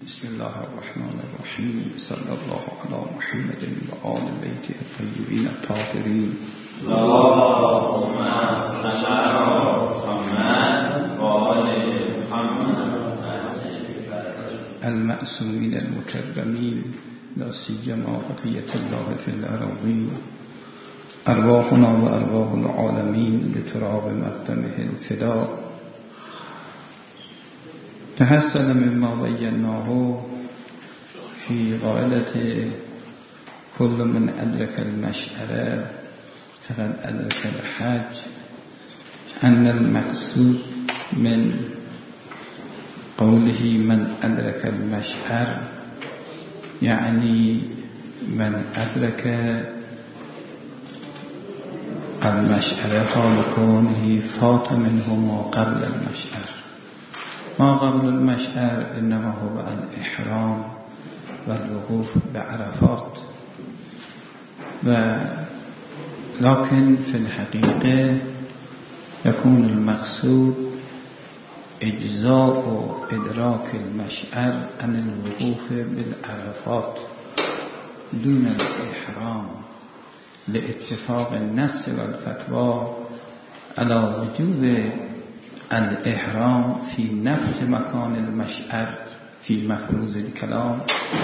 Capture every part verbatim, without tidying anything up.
بسم الله الرحمن الرحیم. صلی الله علی محمد و آل بیته الطیبین الطاهرین. اللهم صل علی محمد و آل محمد المعصومین المکرمین، لا سیما بقیة الله فی الارضین. ارواحنا و ارواح العالمین لتراب مقدمه الفدا. تحصل مما بیناه فی قاعدة كل من أدرك المشعر فقد أدرك الحج أن المقصود من قوله من أدرك المشعر يعني من أدرك المشعر حال كونه فات منه ما قبل المشعر. ما قبل المشعر إنما هو الإحرام والوقوف بعرفات، لكن في الحقيقة يكون المقصود إجزاء إدراك المشعر عن الوقوف بالعرفات دون الإحرام، لاتفاق النص والفتوى على وجوب الإحرام في نفس مكان المشعر في مفروض الكلام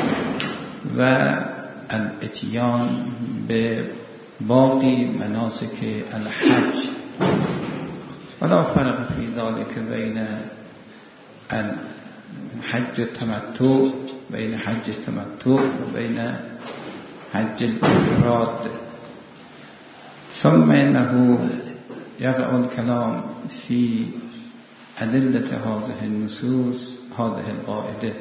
والاتيان بباقي مناسك الحج. ولا فرق في ذلك بين حج التمتع بين حج التمتع وبين حج الإفراد. ثم إنه يقع الكلام في أدلة هذه النصوص هذه القاعدة.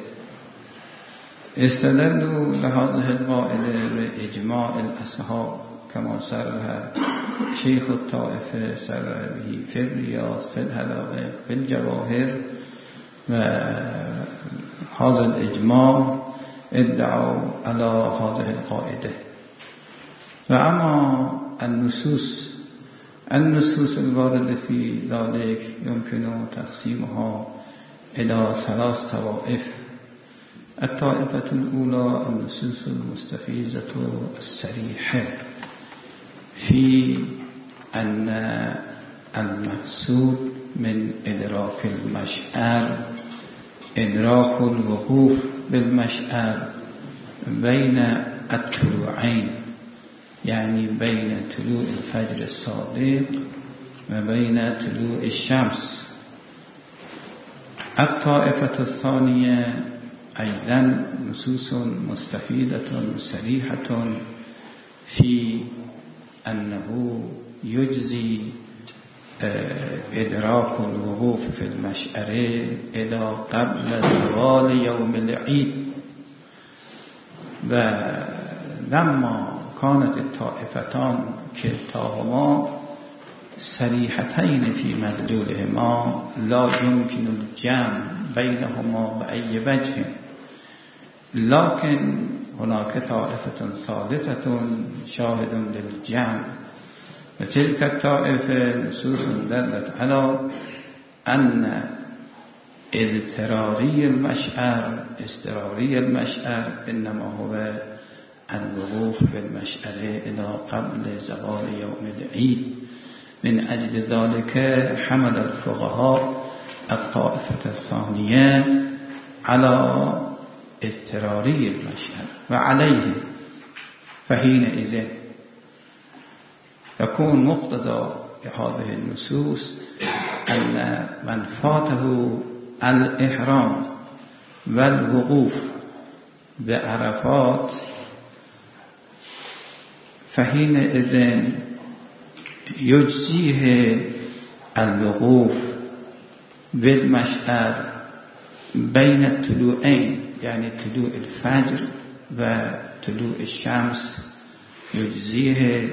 استدلوا لهذه القاعدة بإجماع الأصحاب كما سرها شيخ الطائفة سر به في الرياض في الحدائق في الجواهر، وهذا الإجماع ادعوا على هذه القاعدة. وأما النصوص النصوص الواردة في ذلك يمكن تقسيمها إلى ثلاث طوائف. الطائفة الأولى النصوص المستفيضة الصريحة في أن المقصود من إدراك المشعر إدراك الوقوف بالمشعر بين الطلوعين، يعني بين طلوع الفجر الصادق وبين طلوع الشمس. الطائفة الثانية أيضا نصوص مستفيضة صريحة في أنه يجزي إدراك الوقوف في المشعر إلى قبل زوال يوم العيد. ولما كانت الطائفتان كلتاهما صريحتين في مدلولهما لا يمكن الجمع بينهما بأي وجه، لكن هناك طائفة ثالثة شاهد للجمع، وتلك الطائفة نصوص دلت على أن اضطراري المشعر اضطراري المشعر إنما هو الوقوف بالمشعر إلى قبل زوال يوم العيد. من أجل ذلك حمل الفقهاء الطائفة الثانية على اضطراري المشعر، وعليه فحينئذ يكون مقتضى هذه النصوص أن من فاته الإحرام والوقوف بعرفات فحينئذ يجزيه الوقوف بالمشعر بين الطلوعين، يعني طلوع الفجر وطلوع الشمس، يجزيه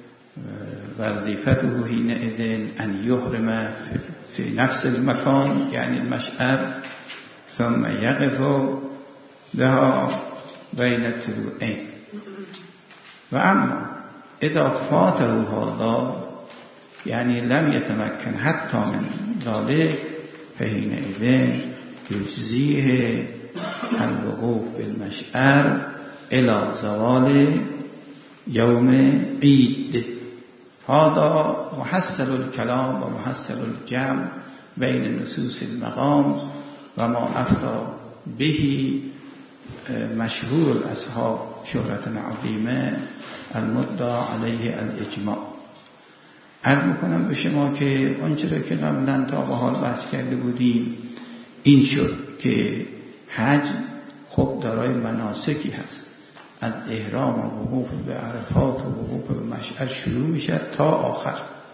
وظيفته حينئذ أن يحرم في نفس المكان يعني المشعر، ثم يقف بها بين الطلوعين. وأما إذا فاته هذا يعني لم يتمكن حتى من ذلك فحينئذ يجزيه الوقوف بالمشعر الى زوال یوم عید. هذا محصل الكلام و محصل الجمع بین نصوص المقام و ما افتا به مشهور الاصحاب شهرة عظیمه المدعا علیه الاجماع. عرض میکنم به شما که آنچه را که قبلا تا به حال بحث کرده بودیم این شد که حج خب دارای مناسکی هست، از احرام و وقوف به عرفات و وقوف به مشعر شروع میشه تا آخر.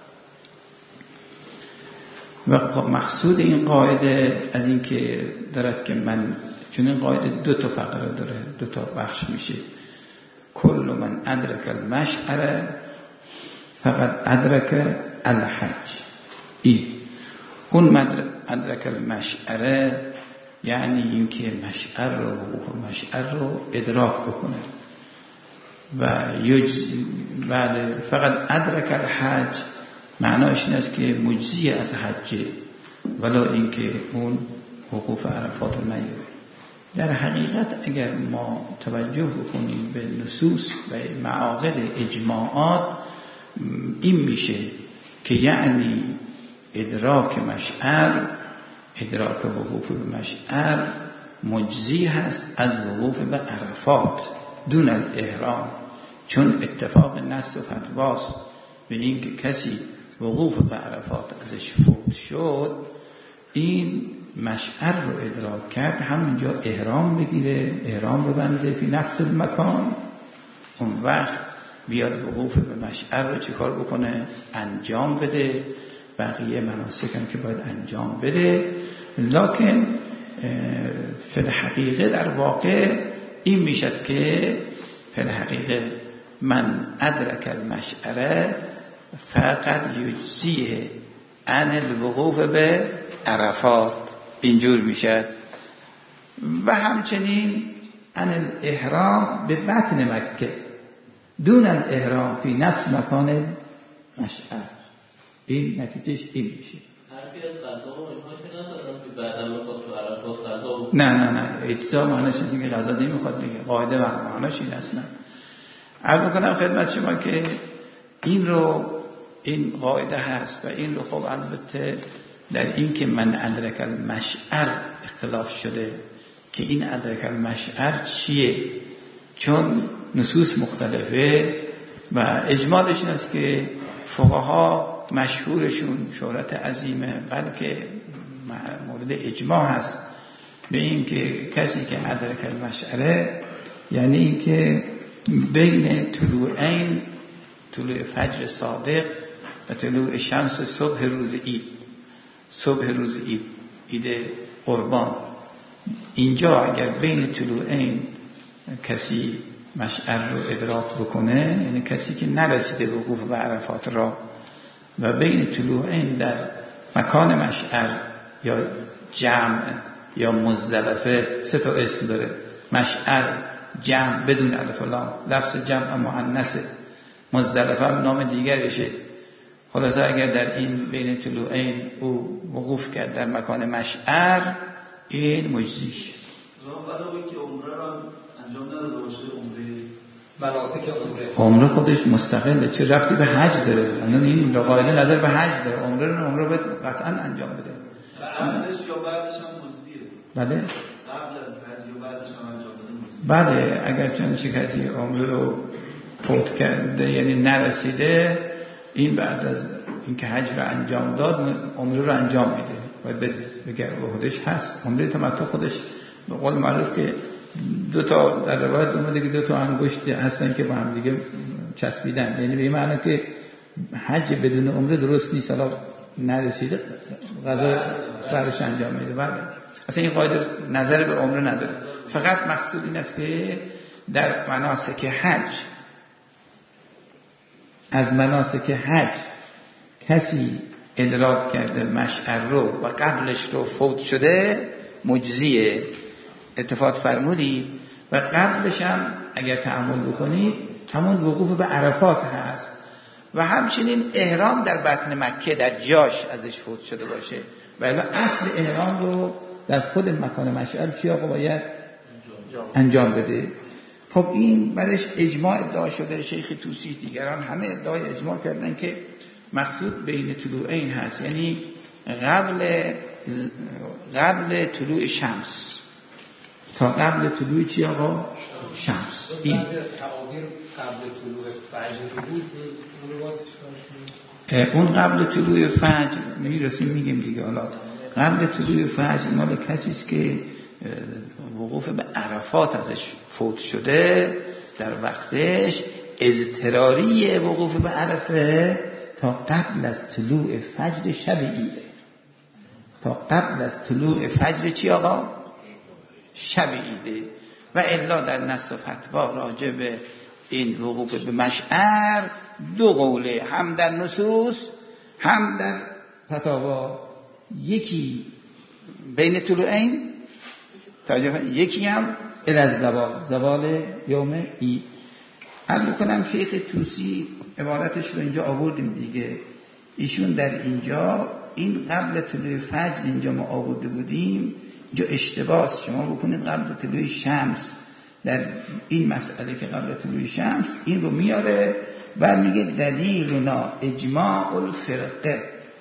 و مقصود این قاعده از این که دارد که من، چون این قاعده دو تا فقره داره، دو تا بخش میشه. کل من ادرک المشعر فقط ادرک الحج. این اون مدرک ادرک المشعر یعنی این که مشعر رو و مشعر رو ادراک بکنه و یجز. بله، فقط ادرک الحج معناش این است که مجزی از حجه، ولی اینکه اون وقوف عرفات رو نیاره. در حقیقت اگر ما توجه بکنیم به نصوص و معاقد اجماعات این میشه که یعنی ادراک مشعر، ادراک وقوف به مشعر مجزی هست از وقوف به عرفات دون الاحرام، چون اتفاق نص و فتواست به این که کسی وقوف به عرفات ازش فوت شد، این مشعر رو ادراک کرد، همونجا احرام بگیره، احرام ببنده فی نفس المکان، اون وقت بیاد وقوف به مشعر رو چیکار بکنه؟ انجام بده. بقیه مناسک هم که باید انجام بده. لکن فی الحقیقه در واقع این میشد که فی الحقیقه من ادرک المشعر فقط یجزیه عن الوقوف به عرفات، اینجور میشد. و همچنین عن الاحرام به بطن مکه دون الاحرام فی نفس مکان مشعر. این نتیجهش این میشه. حرفی از قضا و اینها که نزدن که بعدا بخواد تو عرفات قضا و نه نه نه اجزا معناش اینه که قضا نمیخواد دیگه. قاعده معناش این اصلا. عرض میکنم خدمت شما که این رو، این قاعده هست و این رو خب البته در این که من ادرک المشعر اختلاف شده که این ادرک المشعر چیه، چون نصوص مختلفه و اجمالش این است که فقها مشهورشون شهرت عظیمه، بلکه مورد اجماع هست به این که کسی که ادرک المشعره یعنی این که بین طلوعین، طلوع فجر صادق و طلوع شمس صبح روز عید، صبح روز عید، عید قربان، اینجا اگر بین طلوعین کسی مشعر رو ادراک بکنه، یعنی کسی که نرسیده به وقوف به عرفات را، و بین طلوعین در مکان مشعر یا جمع یا مزدلفه، سه تا اسم داره، مشعر جمع بدون الف و لام، لفظ جمع مؤنث، مزدلفه هم نام دیگرشه. خلاصه اگر در این بین طلوعین او وقوف کرد در مکان مشعر، این مجزیش. ولی که عمره را انجام نداده باشه، عمره مناسک عمره عمره خودش مستقله، چه ربطی به حج داره؟ الان این قاعده نظر به حج داره، عمره رو عمره باید قطعا انجام بده. قبلش یا بعدش هم مجزیه؟ بله قبل از حج یا بعدش هم انجام بده مجزیه؟ بله، اگر چون چه کسی عمره رو فوت کرده یعنی نرسیده، این بعد از اینکه حج رو انجام داد عمره رو انجام میده، باید بگه به خودش هست. عمره تمتع خودش به قول معروف که دو تا در روایت اومده که دو تا انگشت هستن که با هم دیگه چسبیدن، یعنی به این معنی که حج بدون عمره درست نیست، حالا نرسیده قضا بعدش انجام میده. بعد اصلا این قاعده نظر به عمره نداره، فقط مقصود این است که در مناسک حج، از مناسک حج کسی ادراک کرده مشعر رو و قبلش رو فوت شده، مجزیه. اتفاق فرمودید و قبلش هم اگر تأمل بکنید همون وقوف به عرفات هست و همچنین احرام در بطن مکه در جاش ازش فوت شده باشه، و الا اصل احرام رو در خود مکان مشعر چی آقا باید انجام بده. خب این برش اجماع ادعا شده، شیخ طوسی دیگران همه ادعای اجماع کردن که مقصود بین طلوعین هست، یعنی قبل قبل طلوع شمس تا قبل طلوع چی آقا؟ شمس. این قبل طلوع فجر بود اون قبل طلوع فجر میرسیم میگیم دیگه. حالا قبل طلوع فجر مال کسی است که وقوف به عرفات ازش فوت شده در وقتش، اضطراری وقوف به عرفه تا قبل از طلوع فجر شب عیده، تا قبل از طلوع فجر چی آقا؟ شب عیده. و الا در نص و فتوا راجع به این وقوف به مشعر دو قوله، هم در نصوص هم در فتاوا. یکی بین طلوعین، یکی هم الی زوال، زوال یوم عید. عرض کنم شیخ طوسی عبارتش رو اینجا آوردیم دیگه. ایشون در اینجا این قبل طلوع فجر اینجا ما آورده بودیم، اینجا اشتباه است. شما بکنید قبل طلوع شمس در این مسئله که قبل طلوع شمس، این رو میاره و میگه دلیلنا اجماع الفرقه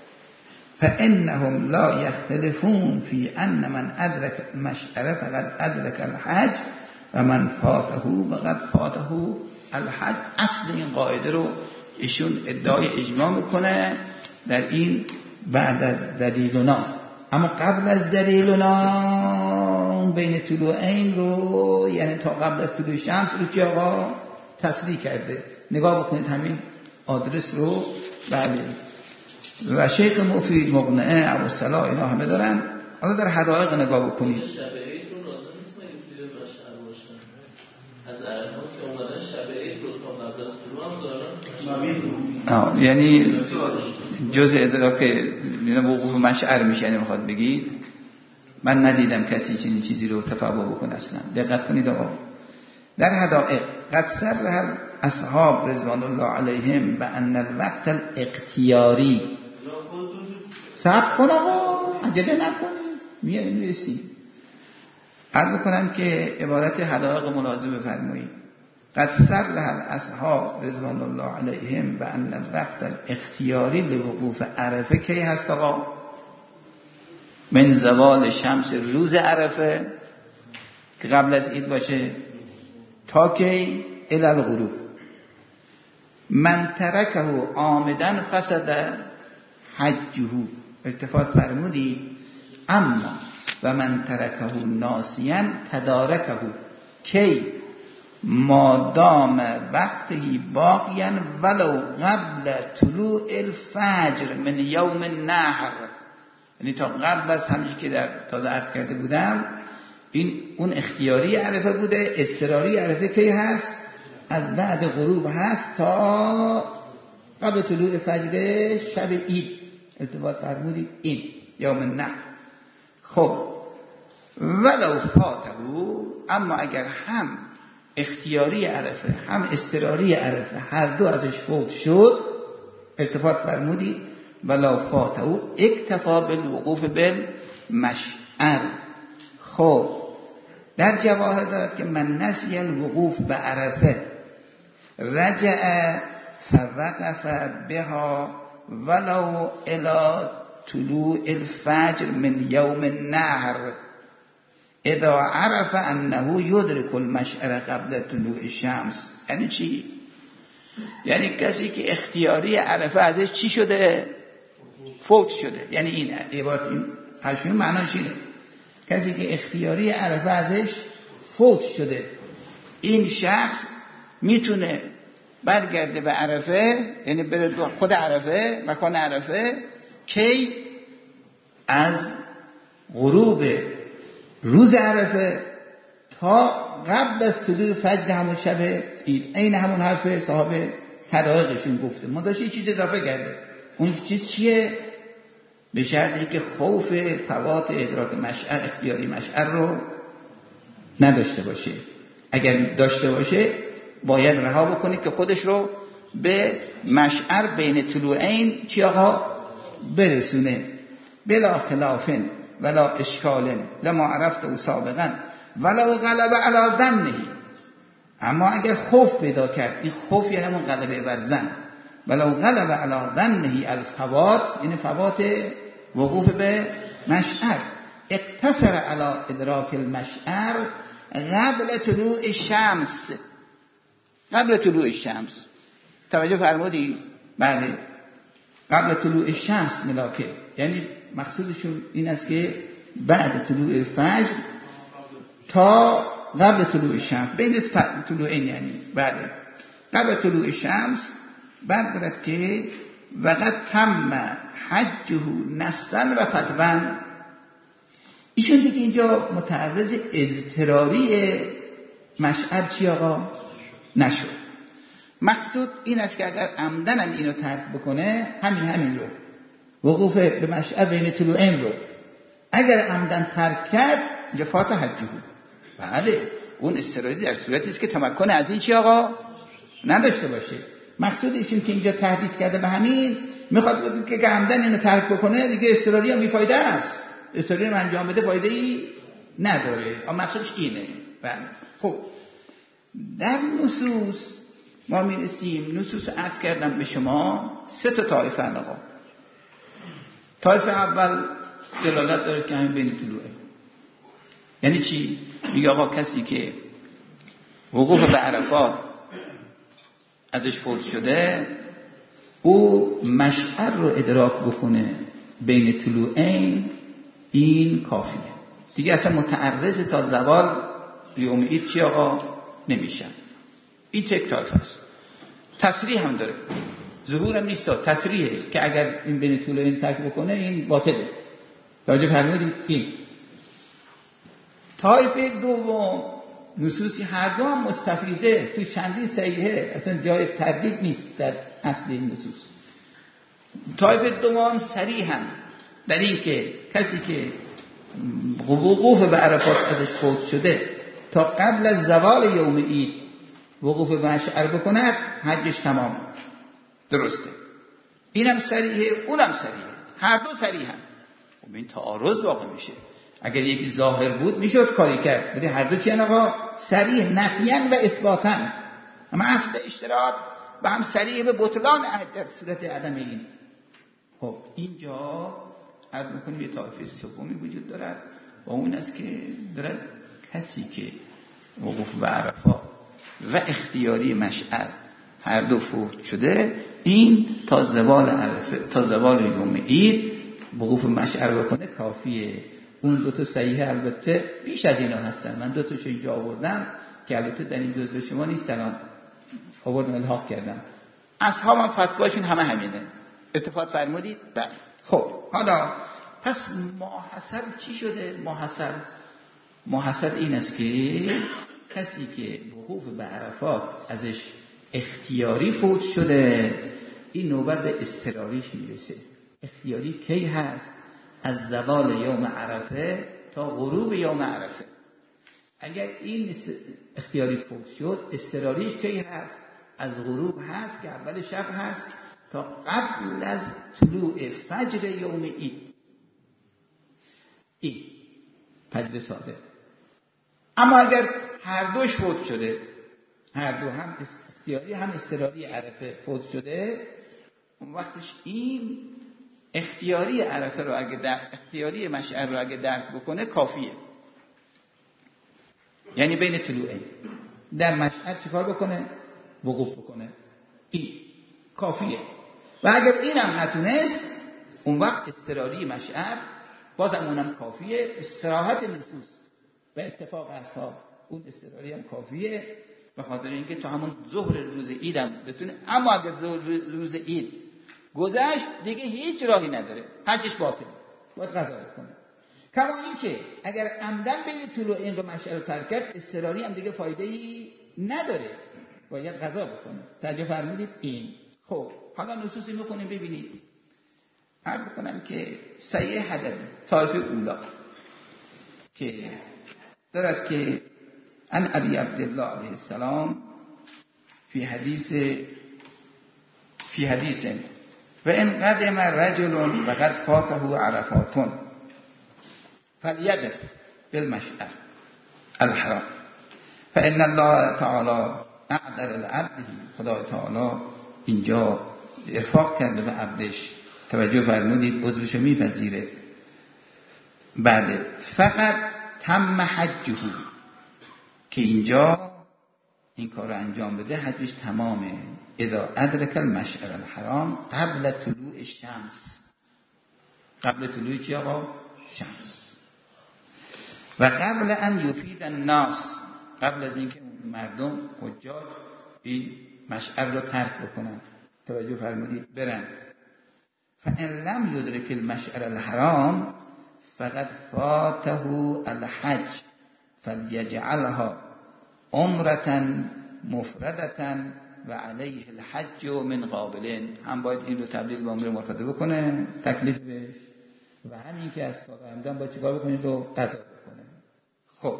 فانهم لا یختلفون فی ان من ادرک المشعر فقد ادرک الحج و من فاته فقد فاته الحج. اصل این قاعده رو ایشون ادعای اجماع میکنه در این بعد از دلیلنا. اما قبل از دلیلنا بین طلوعین رو، یعنی تا قبل از طلوع شمس رو که آقا تصریح کرده. نگاه بکنید همین آدرس رو. بله. و شیخ مفید، مقنعه، ابوالصلاح اینا همه دارن. حالا در حدائق نگاه بکنید. آه یعنی جزء ادراک وقوف مشعر میشه، یعنی میخواد بگید من ندیدم کسی چنین چیزی رو تفاوت بکنه. اصلا دقت کنید آقا. در حدائق قد صرح اصحاب رضوان الله علیهم بان الوقت الاختیاری. صبر کن آقا، عجله نکنید، میاریم میرسیم. عرض کنم که عبارت حدائق ملاحظه بفرمایید. قد صرح اصحاب رضوان الله علیهم بان الوقت الاختیاری لوقوف عرفه کی هست آقا؟ من زوال شمس روز عرفه که قبل از عید باشه تا کی؟ الی الغروب. من ترکه عامدن فسد حجه. التفات فرمودید. اما و من ترکه ناسیاً تدارکه کی؟ ما دام وقتی باقیاً ولو قبل طلوع الفجر من یوم النحر. یعنی تا قبل از همچنین که در تازه عرض کرده بودم، این اون اختیاری عرفه بوده. اضطراری عرفه کی هست؟ از بعد غروب هست تا قبل طلوع فجر شب عید. التفات فرمودید این یوم النحر. خب ولو فاته، اما اگر هم اختیاری عرفه هم اضطراری عرفه هر دو ازش فوت شد، التفات فرمودید ولو فاته اکتفا بالوقوف بالمشعر. خب در جواهر دارد که من نسی الوقوف به عرفه رجع فوقف بها ولو الى طلوع الفجر من یوم النحر اذا عرف انه یدرک المشعر قبل طلوع الشمس. یعنی چی؟ یعنی کسی که اختیاری عرفه ازش چی شده؟ فوت شده. یعنی این عبارت این حرفی معناش اینه، کسی که اختیاری عرفه ازش فوت شده، این شخص میتونه برگرده به عرفه، یعنی بره خود عرفه، مکان عرفه، کی؟ از غروب روز عرفه تا قبل از طلوع فجر همون شب عید. این همون حرف صاحب حدائقشون گفته. ما داشت یه چیز اضافه کرده. اون چیز چیه؟ به شرطی که خوف فوات ادراک مشعر، اختیاری مشعر رو نداشته باشه. اگر داشته باشه باید رها بکنه که خودش رو به مشعر بین طلوعین چی آقا برسونه. بلا خلافن ولا اشکالن لما عرفت او سابقا ولو غلب علی ظنه، اما اگر خوف پیدا کرد، این خوف یعنی همون غلبه بر ظن، ولو غلب علی ظنه الفوات، یعنی فوات وقوف به مشعر، اقتصر علی ادراک المشعر قبل طلوع الشمس، قبل طلوع الشمس. توجه فرمودی؟ بله، قبل طلوع الشمس ملاکه، یعنی مقصودشون این است که بعد طلوع فجر تا قبل طلوع شمس، بین طلوعین، یعنی بله قبل طلوع شمس. بعد دارد که وقت تم حجه نصا و فتوا، ایشون دیگه اینجا متعرض اضطراری مشعر چی آقا؟ نشد. مقصود این است که اگر عمدن هم اینو ترک بکنه، همین همین رو وقوف به مشعر بین طلوعین رو اگر عمدن ترک کرد، اینجا فات حجه. بله، اون اضطراری در صورتی است که تمکن از این چی آقا نداشته باشه. مقصود ایشون که اینجا تهدید کرده به همین، میخواد بگه که عمدن اینو ترک بکنه دیگه اضطراری هم بیفایده است، اضطراری رو انجام بده فایده ای نداره. اما مقصودش اینه. بله. خب در نصوص ما میرسیم، نصوص عرض کردم به شما سه تا طایفه آقا. طایفه اول دلالت داره که همین بین طلوعه. یعنی چی؟ میگه آقا کسی که وقوف به عرفات ازش فوت شده، او مشعر رو ادراک بکنه بین طلوعین، این کافیه دیگه، اصلا متعرض تا زوال یوم عید چی آقا نمیشن. این تک طایفه است. تصریح هم داره، ظهور هم نیست، تصریحه که اگر این بین طلوعین ترک بکنه این باطله. توجه فرمودید؟ این طایفه دوم، نصوصی هر دو هم مستفیضه، تو چندین صحیحه، اصلا جای تردید نیست در اصل این نصوص. طایفه دوم صریحاً در این که کسی که وقوف به عرفات ازش فوت شده تا قبل از زوال یوم عید وقوف به مشعر بکند، حجش تمامه. درسته، اینم صریحه اونم صریحه، هر دو صریحاً. خب این تعارض واقع میشه. اگر یکی ظاهر بود میشد کاری کرد، ولی هر دو چیان آقا صریح نفیاً و اثباتاً، اما اصل اشتراط و هم صریح به بطلان عهد در صورت عدم این. خب اینجا عرض میکنیم یه طایفه سومی وجود دارد و اون است که دارد کسی که وقوف به عرفات و اختیاری مشعر هر دو فوت شده، این تا زوال عرفه، تا زوال یوم عید وقوف مشعر بکنه کافیه. اون دو تا صحیحه البته بیش از اینا هستن، من دو تاشو اینجا آوردم که البته در این جزء شما نیستن، آوردم الحاق کردم. اصحابم فتواشون همه همینه. اتفاق فرمودید؟ بله. خب حالا پس ماحصل چی شده؟ ماحصل ماحصل این است که کسی که وقوف به عرفات ازش اختیاری فوت شده، این نوبت به اضطراریش میرسه. اختیاری کی هست؟ از زوال یوم عرفه تا غروب یوم عرفه. اگر این اختیاری فوت شد، اضطراریش کی هست؟ از غروب هست که اول شب هست تا قبل از طلوع فجر یوم عید. این فجر صادق. اما اگر هر دوش فوت شده، هر دو هم اختیاری هم اضطراری عرفه فوت شده، اون وقتش این اختیاری عرفه رو اگه در اختیاری مشعر رو اگه درک بکنه کافیه. یعنی بین طلوعین در مشعر چیکار بکنه؟ وقوف بکنه، این کافیه. و اگر اینم نتونست، اون وقت اضطراری مشعر بازم اونم کافیه. استراحت نصوص و اتفاق اصحاب اون اضطراری هم کافیه، به خاطر اینکه تو همون ظهر روز عیدم بتونه. اما اگر ظهر روز عید گذشت دیگه هیچ راهی نداره، حجش باطله، باید قضا کنه. کما این که اگر عمدن بین طلوعین رو مشعر رو ترک کرد، اضطراری هم دیگه فایده ای نداره، باید قضا بکنه. توجه فرمودید؟ این خب حالا نصوصی میخونیم ببینید. عرض بکنم که صحیح حدبی طایفه اولا که دارد که ان ابی عبدالله علیه السلام فی حدیث فی حدیث و ان قدم رجل و قد فاته عرفات فلیقف بالمشعر الحرام. فإن الله تعالی اعدل لعبده، خدای تعالی اینجا ارفاق کرده به عبدش. توجه فرمودید، عذرشو میپذیره. بله، فقط تم حجه، که اینجا این کار رو انجام بده حجش تمامه. اذا ادرک المشعر الحرام قبل طلوع الشمس. قبل طلوع چی آقا؟ شمس. و قبل ان یفید الناس، قبل از اینکه مردم حجاج این مشعر رو ترک بکنن. توجه فرمودید، برن. فان لم یدرک المشعر الحرام فقد فاته الحج فلیجعلها عمرة مفردة و علیه الحج من قابلین. هم باید این رو تبدیل به عمره مفرده بکنه، تکلیف بهش، و همین که از سال همدن باید چیکار بکنه رو قضا بکنه. خب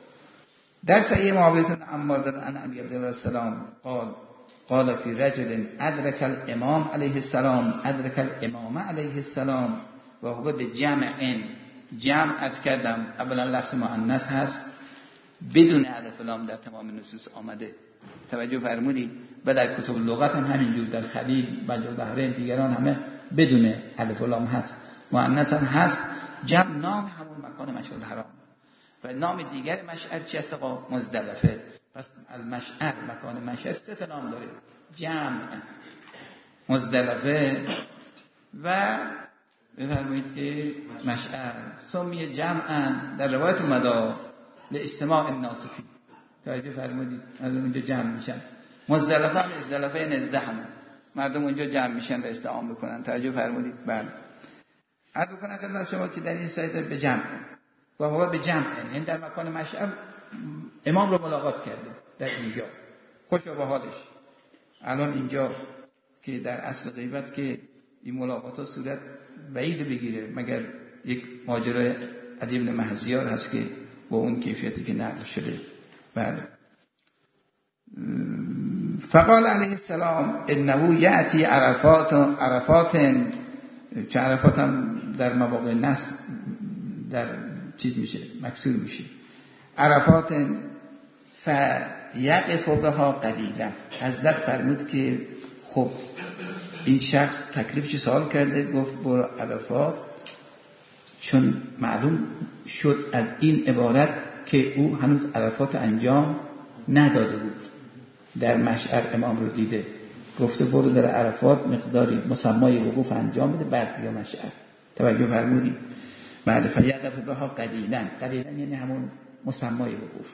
در صحیح معاویه عمار دارن ان علی علیه السلام قال قال فی رجل ادرک الامام علیه السلام ادرک الامام علیه السلام و هو به جمع. جمع از کردم اولا لفظ مؤنث هست، بدون الف لام در تمام نصوص آمده. توجه فرمودید. و در کتب لغت هم همینجور، در خلیل، بجر بحرین، دیگران همه بدون الف لام هست. مؤنث هم هست. جمع نام همون مکان مشعر الحرام و نام دیگر مشعر چی است؟ مزدلفه. پس المشعر، مکان مشعر سه تا نام داره: جمع، مزدلفه و بفرمایید که مشعر. سمیه جمعا در روایت اومده به اجتماع الناس فی. توجه فرمودید، الان اونجا جمع میشن. مزدلفه هم ازدلفه نزده همه مردم اونجا جمع میشن و استعام بکنن. توجه فرمودید. بله، عرض بکنم خدمت شما که در این سایت به جمع و هو به جمع، این در مکان مشعر امام رو ملاقات کرده در اینجا، خوش و به حالش. الان اینجا که در اصل غیبت که این ملاقات ها صورت بعید بگیره، مگر یک ماجرای عدی بن محضیار هست که با اون کیفیتی که نقل شده. بله. فقال علیه السلام انه یأتی عرفات عرفات چه عرفات هم در مواقع نصب در چیز میشه، مکسور میشه. عرفات فیقف بها قلیلا. حضرت فرمود که خب این شخص تکلیفش سوال کرده، گفت برو عرفات، چون معلوم شد از این عبارت که او هنوز عرفات انجام نداده بود. در مشعر امام رو دیده، گفته برو در عرفات مقداری مسمای وقوف انجام بده، بعد بیا مشعر. توجه فرمودید. بعد فیقف بها قلیلا، قلیلا یعنی همون مسمای وقوف.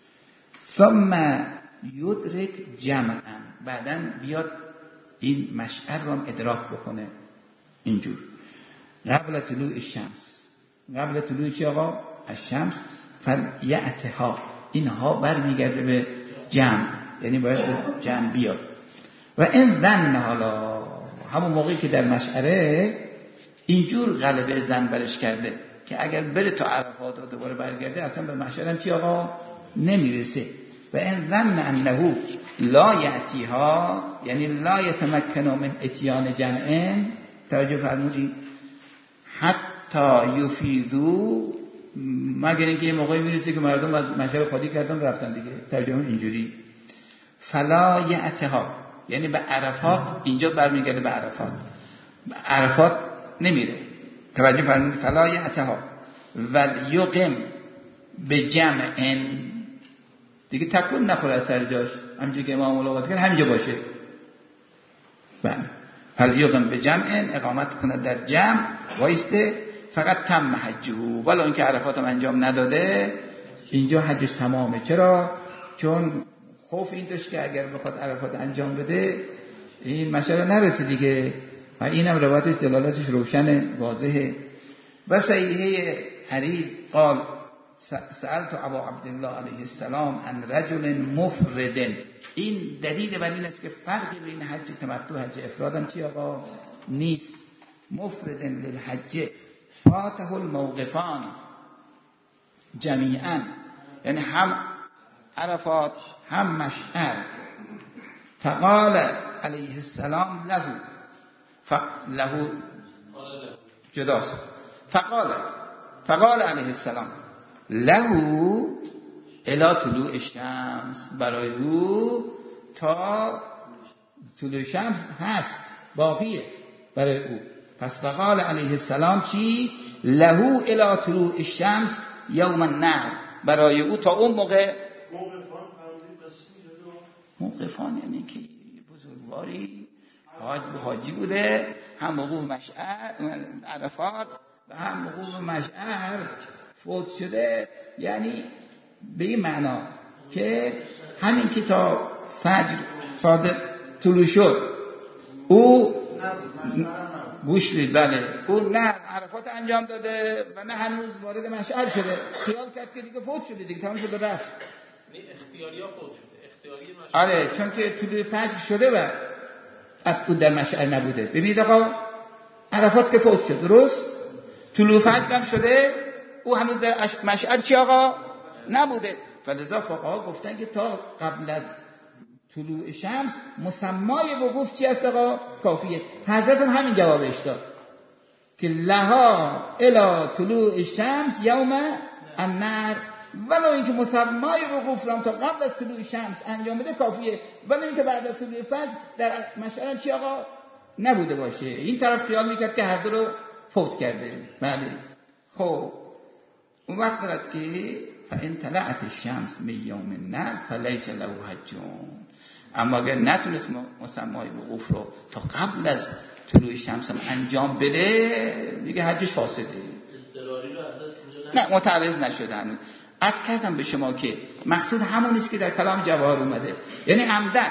ثم یدرک جمعا، بعداً بیاد این مشعر رو هم ادراک بکنه. اینجور قبل طلوع الشمس، قبل طلوع چی آقا؟ الشمس. فلیأتها، اینها برمیگرده به جمع، یعنی باید به جمع بیاد. و این ظن، حالا همون موقعی که در مشعره اینجور غلبه زن برش کرده که اگر بره تا عرفات و دوباره برگرده اصلا به مشعر هم چی آقا؟ نمیرسه. و این ظن انه لا یأتیها، یعنی لا یتمکن من اتیان جمعین. توجه فرمودید. حتی یفیضو، مگر اینکه یه موقعی میرسه که مردم از مشعر خالی کردن رفتن دیگه. توجه اینجوری. فلا یأتیها یعنی به عرفات، اینجا برمیگرده به عرفات، به عرفات نمیره. توجه فرمودید. فلا یأتیها ولیقم به جمعین، دیگه تکون نخوره از سر جاش، همینجوری که امام ملاقات کرد همینجا باشه. بله. فلیقم به جمعین، اقامت کنه در جمع، وایسته. فقط تم حجه، ولی اون که عرفات هم انجام نداده اینجا حجش تمامه. چرا؟ چون خوف این داشت که اگر بخواد عرفات انجام بده این مسئله نرسه دیگه. و اینم روایتش دلالتش روشنه، واضحه. و صحیحه حدیث قال سألت ابا عبدالله علیه السلام عن رجل مفرد. این دلیل بر این است که فرقی بین حج تمتع و حج افراد هم چی آقا؟ نیست. مفرد للحج فاته الموقفان جمیعا، یعنی هم عرفات هم مشعر. فقال علیه السلام له له جداست. فقال فقال علیه السلام له الی طلوع شمس، برای او تا طلوع شمس هست، باقیه برای او. پس فقال علیه السلام چی؟ لهو الی طلوع الشمس یوم النحر، برای او تا اون موقع. موقفان یعنی که بزرگواری حاج حاجی بوده، هم وقوف مشعر عرفات و هم وقوف مشعر فوت شده، یعنی به این معنا که همین که تا فجر صادق طلوع شد او گوش دید، بله او نه عرفات انجام داده و نه هنوز وارد مشعر شده، خیال کرد که دیگه فوت شده، دیگه تمام شده رفت. اختیاری ها فوت شده، اختیاری مشعر. آره چون که طلوع فجر شده و او در مشعر نبوده. ببینید آقا عرفات که فوت شد درست، طلوع فجر هم شده، او هنوز در مشعر چی آقا نبوده. فلذا فقها گفتن که تا قبل از طلوع شمس مسمای وقوف چی است آقا؟ کافیه. حضرت هم همین جوابش داد که لها الی طلوع الشمس یوم النحر، ولو اینکه مسمای وقوف را تا قبل از طلوع شمس انجام بده کافیه، ولو اینکه بعد از طلوع فجر در مشعر چی آقا نبوده باشه. این طرف خیال میکرد که هر دو رو فوت کرده. بله خب اون وقت دارد که فإن طلعت الشمس من یوم النحر فلیس له حج، اما اگر نتونست مسمای وقوف رو تا قبل از طلوع شمس هم انجام بده دیگه حجش فاسده. اضطراری رو ازش نه متعرض نشده هنوز. عرض کردم به شما که مقصود همون است که در کلام جواهر اومده، یعنی عمدن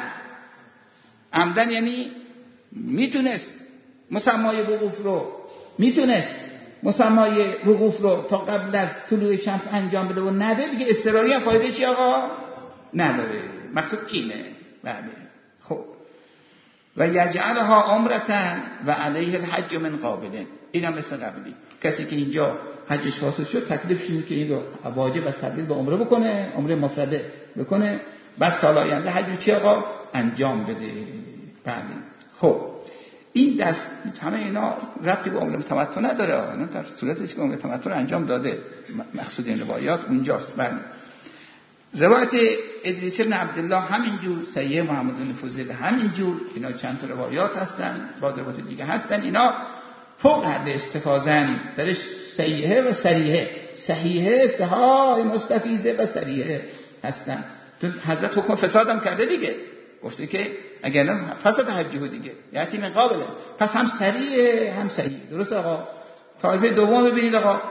عمدن یعنی میتونست مسمای وقوف رو میتونست مسمای وقوف رو تا قبل از طلوع شمس انجام بده و نده، دیگه اضطراری هم فایده چی آقا نداره. مقصود اینه. بله خب و یجعلها عمرتن و علیه الحج من قابلین، این هم مثل قبلی. کسی که اینجا حجش فاسد شد تکلیفش اینه که این رو واجب از تبدیل به عمره بکنه، عمره مفرده بکنه، بعد سال آینده حج چی آقا انجام بده. بله خب این در همه اینا ربطی به عمره تمتع نداره، اینا در صورتی که عمره تمتع رو انجام داده. مقصود این روایات اونجاست. بله روایت ادریس بن عبدالله همینجور، صحیح محمد بن فضیل همینجور، اینا چند تا روایات هستن، بعض روایات دیگه هستن، اینا فوق حد استفاضن، درش صحیحه و صریحه، صحیحه صحاح مستفیضه و صریحه هستن. تو حضرت حکم فساد هم کرده دیگه، گفته که اگر نه فساد حجه دیگه یعنی من قابله، پس هم صریحه هم صحیح. درست آقا؟ طایفه دوم ببینید آقا،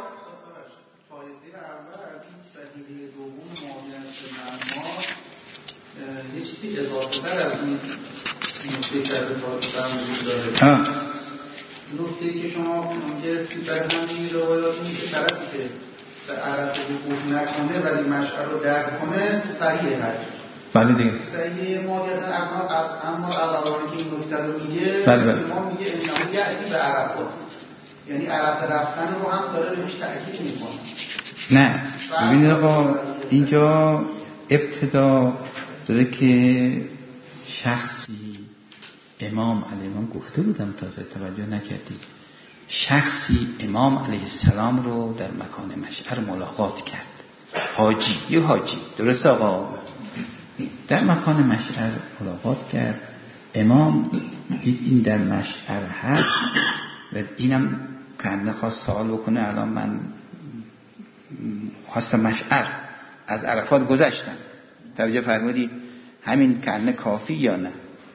یه چیزی اضافه تر از این نکته که از اضافه وجود داره. نکته که شما گرفتید در همین روایات این که طرفی که به عرف وقوف نکنه ولی مشعر رو درک کنه صحیح حج. بله دیگه صحیح ماجرا اما علاوه که این نکته رو میگه، بله بله ما میگه انما یعنی به عرفات، یعنی عرف رفتن رو هم داره بهش تاکید میکنه. نه ببینید آقا اینجا ابتدا داره که شخصی امام علیه السلام گفته بودم تازه توجه نکردید، شخصی امام علیه السلام رو در مکان مشعر ملاقات کرد، حاجی یه حاجی، درست آقا؟ در مکان مشعر ملاقات کرد، امام دید این در مشعر هست و اینم کنه خواست سوال بکنه الان من خواستم مشعر از عرفات گذشتم، توجه فرمودید همین کنه کافی یا نه؟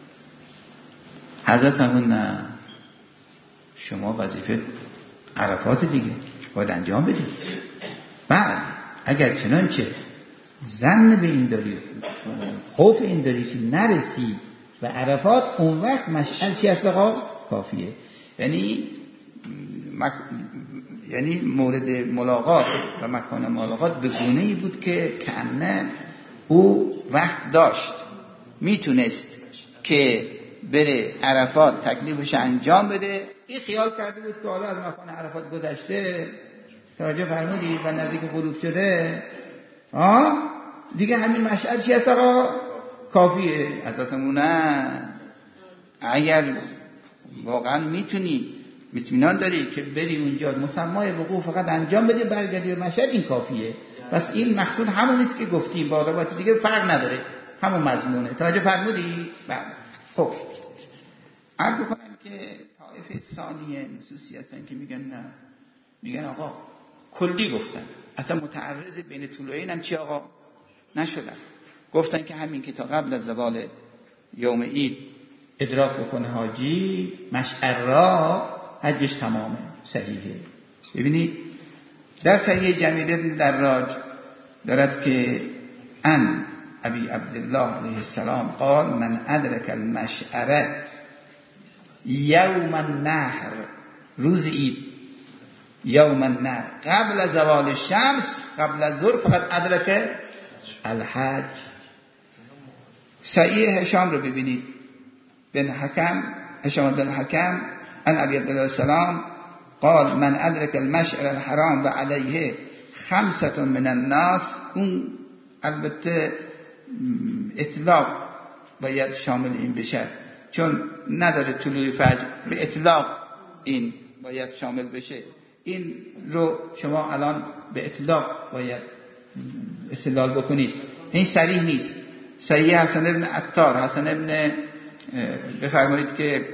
حضرت فرمود نه، شما وظیفه عرفات دیگه باید انجام بدید. بله اگر چنانچه ظن به این داری، خوف این داری که نرسی و عرفات، اون وقت مشعر چی هست آقا؟ کافیه. یعنی مک... یعنی مورد ملاقات و مکان ملاقات به گونه‌ای بود که کنه او وقت داشت، میتونست که بره عرفات تکلیفش انجام بده. این خیال کرده بود که حالا از مکان عرفات گذشته، توجه فرمودید، و نزدیک غروب شده، آه دیگه همین مشعر چی هست آقا؟ کافیه. حضرتمون نه، اگر واقعا میتونی اطمینان داری که بری اونجا مسمای وقوع فقط انجام بدی برگردی به مشهد، این کافیه. پس این مقصود همون است که گفتیم، با روایت دیگه فرق نداره، همون مضمونه. توجه فرمودی؟ بله. خب عرض بکنم که طایفه ثانیه نصوصی هستن که میگن نه، میگن آقا کلی گفتن، اصلا متعرض بین طلوعین هم چی آقا نشدن، گفتن که همین که تا قبل از زوال یوم عید ادراک بکنه حاجی مشعر را حجش تمامه، صحیحه. ببینید در صحیح جمیل ابن دراج دارد که ان ابی عبدالله علیه السلام قال من ادرک المشعره یوم النحر، روز عید، یوم النحر قبل از زوال شمس، قبل از ظهر، فقط ادرک الحج. صحیح هشام رو ببینید، بن حکم، هشام بن حکم ان ابی عبدالله السلام قال من ادرک المشعر الحرام و علیه خمسة من الناس. اون البته اطلاق باید شامل این بشه، چون نداره طلوع فجر، به اطلاق این باید شامل بشه. این رو شما الان به اطلاق باید استدلال بکنید، این صریح نیست. صحیح حسن ابن عطار، حسن ابن بفرمایید که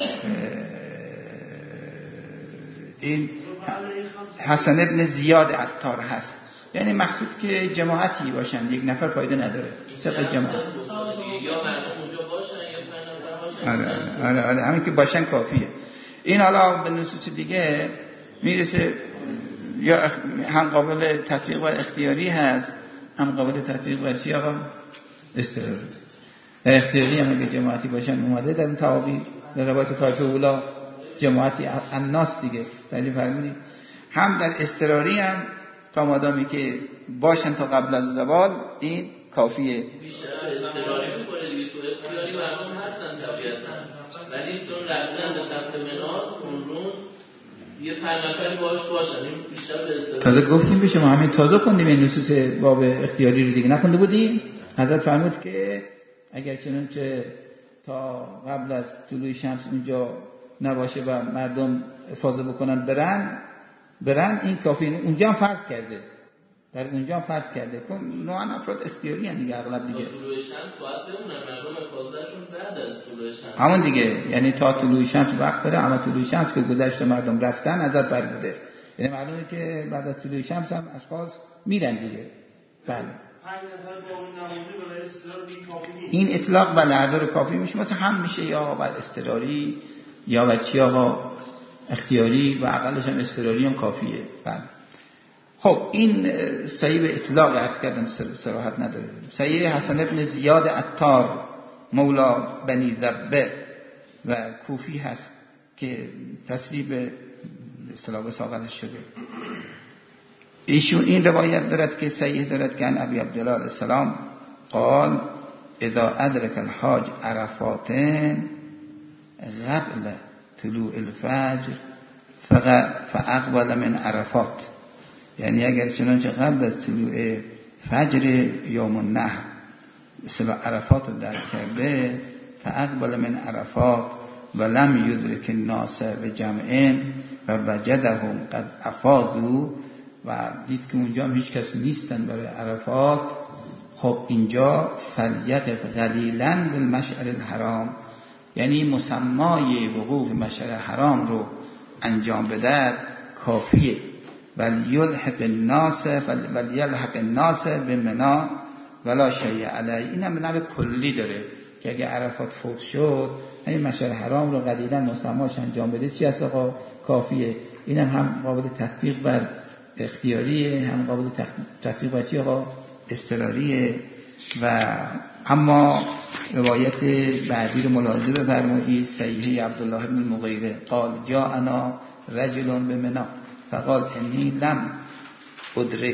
این حسن ابن زیاد عطار هست، یعنی مقصود که جماعتی باشن، یک نفر فایده نداره، سه جماعت یا مردم اونجا باشن یا پنج نفر باشن. آره آره آره همین که باشن کافیه. این حالا به نصوص دیگه میرسه، یا هم قابل تطبیق بر اختیاری هست، هم قابل تطبیق بر چی آقا؟ اضطراری. در اختیاری هم اگه جماعتی باشن اومده در اون تعابیر، در روایت طایفه اولا جماعتی الناس دیگه تعریف فرمودید. هم در اضطراری هم تا مادامی که باشن تا قبل از زوال این کافیه. بیشتر اضطراری میکنه دیگه، تو اختیاری مردم هستن طبیعتا، ولی چون رفتن به سمت منار اون روز یه پنج نفری باش باشن، این بیشتر به اضطراری. تازه گفتیم به شما همین تازه خوندیم این نصوص باب اختیاری رو دیگه، نخونده بودیم؟ حضرت فرمود که اگر چنانچه تا قبل از طلوع شمس اونجا نباشه و مردم افاضه بکنن برن برن این کافی. اونجا هم فرض کرده، در اونجا هم فرض کرده کن نوعا افراد اختیاری هن دیگه اغلب دیگه. طلوع شمس باید بمونن، مردم افاضهشون بعد از طلوع شمس همون دیگه، یعنی تا طلوع شمس وقت داره، اما طلوع شمس که گذشت مردم رفتن ازت فرموده، یعنی معلومه که بعد از طلوع شمس هم اشخاص میرن دیگه. بله این اطلاق بر هر کافی میشه، مثلا هم میشه یا بر اضطراری یا بر چی آقا اختیاری، و اقلش هم اضطراری هم کافیه. بله خب این صحیح به اطلاق عرض کردن، صراحت نداره. صحیح حسن ابن زیاد عطار مولا بنی ذبه و کوفی هست که تصریح به اصطلاح وساقتش شده. ایشون این روایت دارد که صحیح دارد که ان ابی عبدالله علیه السلام قال اذا ادرک الحاج عرفات قبل طلوع الفجر فاقبل من عرفات، یعنی اگر چنانچه قبل از طلوع فجر یوم النحر مثلا عرفات رو درک کرده، فاقبل من عرفات ولم یدرک الناس بجمعین و وجدهم قد افاضوا، و دید که اونجا هم هیچ کس نیستن برای عرفات، خب اینجا فلیقف قلیلا بالمشعر الحرام، یعنی مسمای وقوف مشعر حرام رو انجام بده کافیه. ولیلحق الناس ولیلحق الناس بمنا ولا شیء علیه. این هم به نوع کلی داره که اگه عرفات فوت شد این مشعر حرام رو قلیلا مسماش انجام بده چی هست آقا؟ کافیه. این هم, هم قابل تطبیق بر اختیاریه، هم قابل تطبیق بر چی آقا؟ اضطراریه. و اما روایت بعدی رو ملاحظه بفرمایید، صحیح عبدالله بن المغیره قال جاءنا رجل بمنا فقال انی لم ادرک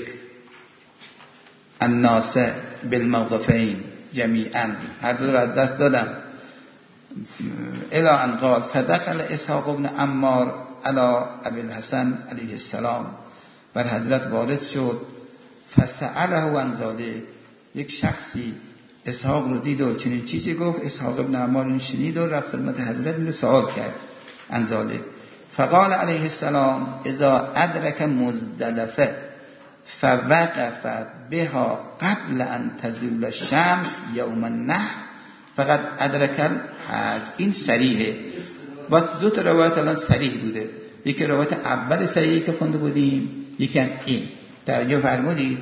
الناس بالموقفین جمیعا، هر دو را دست دادم. الی ان قال فدخل اسحاق بن عمار علی ابی الحسن علیه السلام، بر حضرت وارد شد. فسأله عن ذلک، یک شخصی اسحاق رو دید و چنین چیزی گفت، اسحاق ابن عمار این شنید و رفت خدمت حضرت، این رو سوال کرد عن ذلک. فقال علیه السلام اذا ادرک مزدلفه فوقف بها قبل ان تزول الشمس یوم النحر فقط ادرک الحج. این صریحه. با دو تا روایت الان صریح بوده، یکی روایت اول صحیحی که خونده بودیم، یکی هم این. توجه فرمودید؟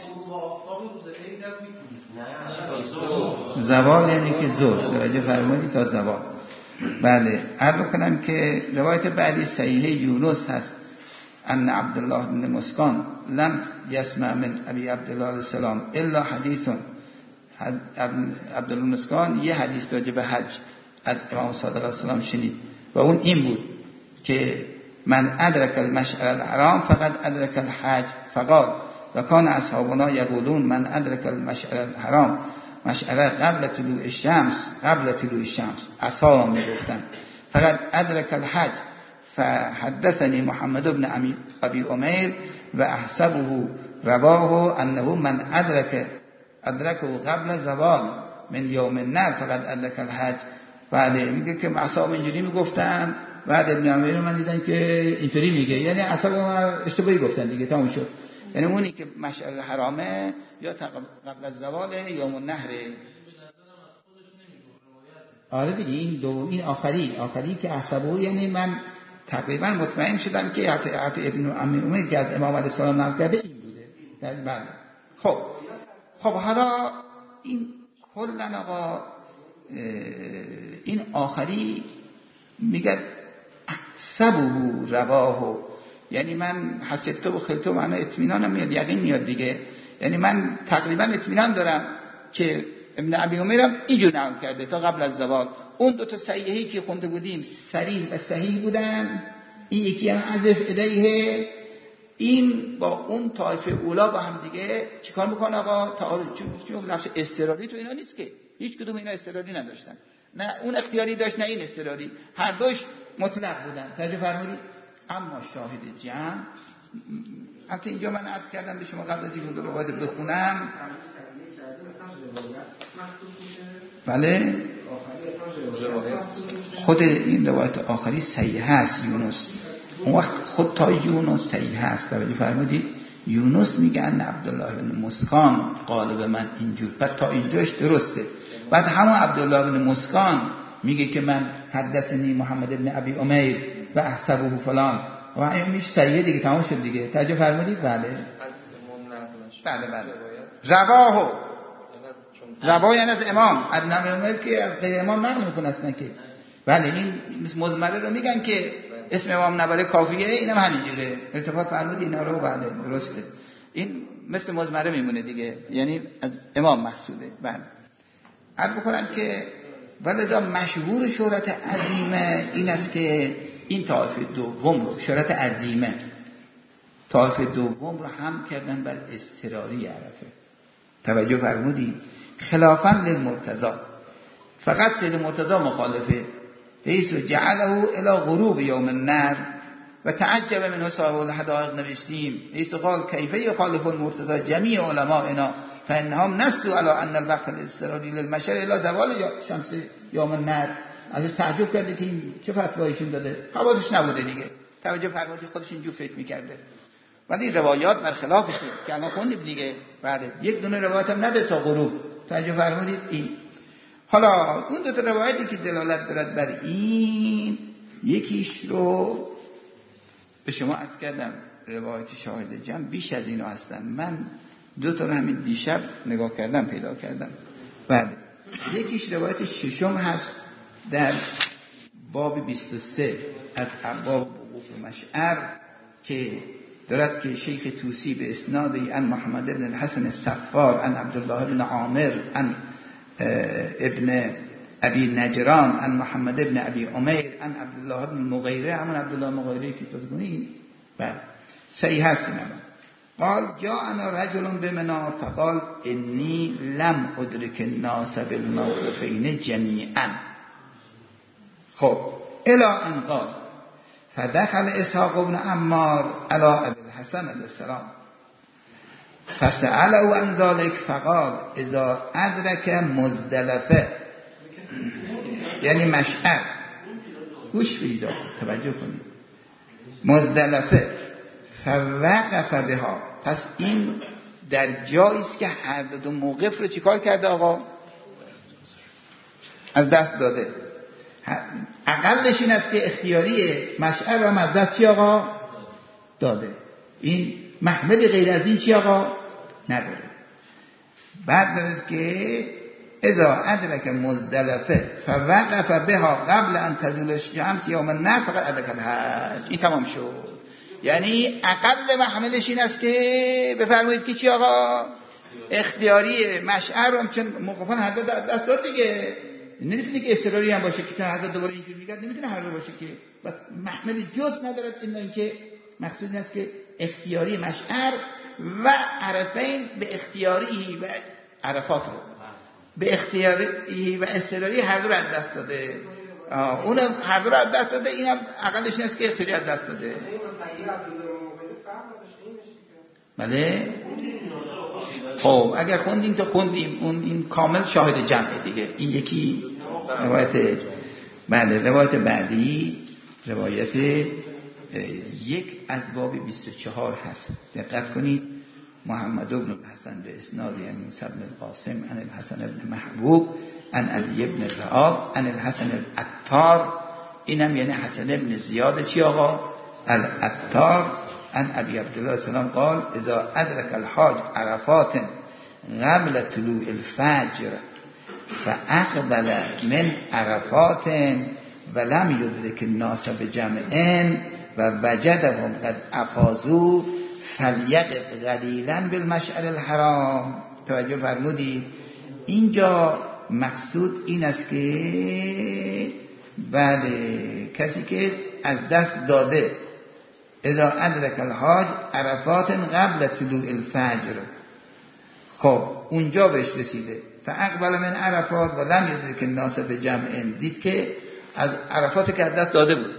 زوال یعنی که زود، توجه فرمودید تا زوال. بله، عرض کنم که روایت بعدی صحیحه یونس هست ان عبدالله بن مسکان لم یسمع من ابی عبدالله علیه السلام الا حدیث. عبدالله مسکان یه حدیث راجع به حج از امام صادق علیه السلام شنید و اون این بود که من ادرک المشعر الحرام فقط ادرک الحج فقال و کان اصحابنا یقولون من ادرک المشعر الحرام مشعره قبل طلوع الشمس قبل طلوع الشمس. اصحابم میگفتن فقط ادرک الحج. فحدثني محمد بن ابي امير واحسبه رواه انه من ادرک ادرکه قبل زوال من یوم النحر فقط ادرک الحج. بله، میگه که اصحاب اینجوری میگفتن، بعد ابن امیر من دیدن که اینطوری میگه، یعنی اصحاب اشتباهی گفتن دیگه، تموم شد. یعنی اونی که مشعر الحرامه یا قبل از زوال یوم النحر. آره دیگه، این دو این آخری آخری که احسبه، یعنی من تقریبا مطمئن شدم که حرف حرف ابن عمی امیر که از امام علیه السلام نقل کرده این بوده. بله. خب خب حالا این کلا آقا این آخری میگه سبو رواه، یعنی من حسبته و خلطه و معنا اطمینانم میاد، یقین میاد دیگه. یعنی من تقریبا اطمینان دارم که ابن ابی عمیرم اینجور نقل کرده تا قبل از زوال. اون دو تا صحیحی که خونده بودیم صریح و صحیح بودن، این یکی هم حذف الیه، این با اون طایفه اولا با هم دیگه چیکار میکنه آقا؟ تعارض. چون لفظ اضطراری تو اینا نیست که، هیچ کدوم اینا اضطراری نداشتن، نه اون اختیاری داشت نه این اضطراری، هر دوش مطلق بودن. توجه فرمودید؟ اما شاهد جمع، حتی اینجا من عرض کردم به شما قبل از اینکه روایت بخونم، بله خود این روایت آخری صحیح هست یونس، اون وقت خود تا یونس صحیح هست. توجه فرمودید؟ یونس میگه ان عبدالله بن مسکان قال به من اینجور، بعد تا اینجاش درسته. بعد همون عبدالله بن مسکان میگه که من حدثنی محمد بن ابی امیر و احسبه فلان و این میشه صحیح دیگه، تمام شد دیگه. توجه فرمودید؟ بله بله بله. رواه رواه یعنی از امام ابن امیر که از غیر امام نقل میکنه اصلا که. بله، این مزمره رو میگن که اسم امام نبره کافیه، اینم همینجوره. التفات فرمودید اینا رو؟ بله درسته. این مثل مزمره میمونه دیگه، یعنی از امام مقصوده. بله، عرض بکنم که ولذا مشهور شهرت عظیمه این است که این طایفه دوم رو، شهرت عظیمه طایفه دوم رو هم کردن بر اضطراری عرفه. توجه فرمودید؟ خلافا للمرتضی، فقط سید مرتضی مخالفه، حیث جعله الى غروب یوم النحر و تعجب منه صاحب الحدائق نوشتیم حیث قال کیف یخالف المرتضی جمیع علمائنا فانهم نصوا على ان الوقت الاضطراری للمشعر الى زوال شمس یوم النحر. ازش تعجب کرده که این چه فتوایشون داده، حواسش نبوده دیگه. توجه فرمودید؟ خودش اینجور فکر میکرده. ولی روایات برخلافشه که الان خوندیم دیگه. بله، یک دونه روایت هم نده تا غروب. توجه فرمودید؟ این حالا اون دو تا روایتی که دلالت دارد بر این، یکیش رو به شما عرض کردم، روایت شاهد جمع بیش از اینا هستن. من دو تا رو همین دیشب نگاه کردم پیدا کردم. بله، یکیش روایت ششم هست در باب بیست و سه از ابواب وقوف مشعر که دارد که شیخ توسی به اسنادی ان محمد بن الحسن الصفار ان عبدالله بن عامر ان ابن ابی نجران ان محمد بن ابی عمیر ان عبدالله بن مغیره، همون عبدالله مغیره که تذکرین. بله صحیح هست. اینا قال جاءنا رجل بمنا فقال انی لم ادرک الناس بالموقفین جمیعا. خب الی ان قال فدخل اسحاق بن عمار على ابي الحسن علیه السلام فسأله عن ذلك فقال اذا ادرک مزدلفه، یعنی مشعر. گوش بدید، توجه کنید. مزدلفه فوقف بها، پس این در جایی است که هر دو موقف رو چیکار کرده آقا؟ از دست داده. اقلش این است که اختیاری مشعر رو از دست چی آقا؟ داده. این محمل غیر از این چی آقا؟ نداره. بعد دارد که اذا ادرک مزدلفه فوقف بها قبل ان تزول الشمس یوم النحر فقط ادرک الحج. این تمام شد. یعنی اقل محملش این است که بفرمایید که چی آقا؟ اختیاری مشعر رو، چون موقفان هر دو دست داد دیگه، نمیتونه که اضطراری هم باشه که چون حضرت دوباره اینجوری میگه نمیتونه هر دو باشه که بس محمل جز ندارد. این اینکه مقصود این است که اختیاری مشعر و عرفین به اختیاری و عرفات رو به اختیاری و اضطراری هر دو رو از دست داده. اونم هر دو رو از دست داده، اینم اقلش این است که اختیاری از دست داده. بله. خب اگر خوندیم تو خوندیم اون این کامل شاهد جمعه دیگه. این یکی روایت، بله روایت بعدی روایت یک از باب بیست و چهار هست. دقت کنید. محمد بن الحسن به اسناد موسی بن القاسم عن الحسن بن محبوب عن علی بن رعاب عن الحسن العطار، اینم یعنی حسن بن زیاد چی آقا؟ العطار عن ابی عبدالله السلام قال اذا ادرک الحاج عرفات قبل طلوع الفجر فاقبل من عرفات ولم يدرك الناس بجمع و وجدهم قد افاضوا فلیقف قلیلا بالمشعر الحرام. توجه فرمودید؟ اینجا مقصود این است که بله کسی که از دست داده اذا ادرک الحاج عرفات قبل طلوع الفجر، خب اونجا بهش رسیده فاقبل من عرفات و لم یدرک الناس بجمع، دید که از عرفات که از دست داده بود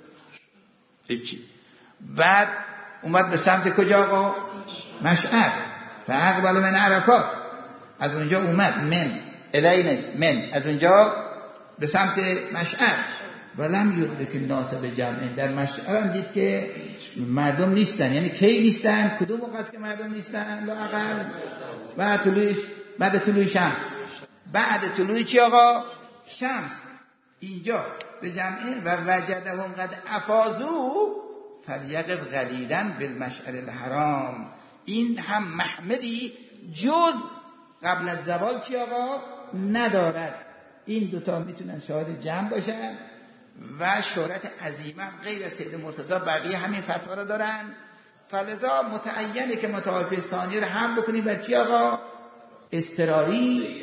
هیچی، بعد اومد به سمت کجا آقا؟ مشعر. فاقبل من عرفات، از اونجا اومد من الینس من از اونجا به سمت مشعر ولم یدرک الناس بجمع، در مشعر هم دید که مردم نیستن. یعنی کی نیستن؟ کدوم موقع است که مردم نیستن؟ لااقل بعد طلوع بعد طلوع شمس. بعد طلوع چی آقا؟ شمس. اینجا به جمع و وجدهم قد افاضوا فلیقف قلیلا بالمشعر الحرام. این هم محمدی جز قبل از زوال چی آقا؟ ندارد. این دوتا میتونن شاهد جمع باشن و شهرت عظیمه غیر از سید مرتضی بقیه همین فتوا رو دارن. فلذا متعینه که متوافی ثانی رو هم بکنیم بر چی آقا؟ اضطراری.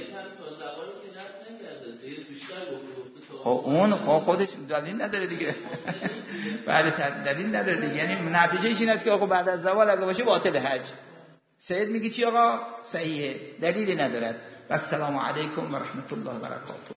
خب اون خب خودش دلیل نداره دیگه. بعد دلیل نداره دیگه. یعنی نتیجهش این است که آقا بعد از زوال اگه باشه باطل حج. سید میگه چی آقا؟ صحیحه، دلیلی ندارد. و السلام علیکم و رحمت الله و برکاته.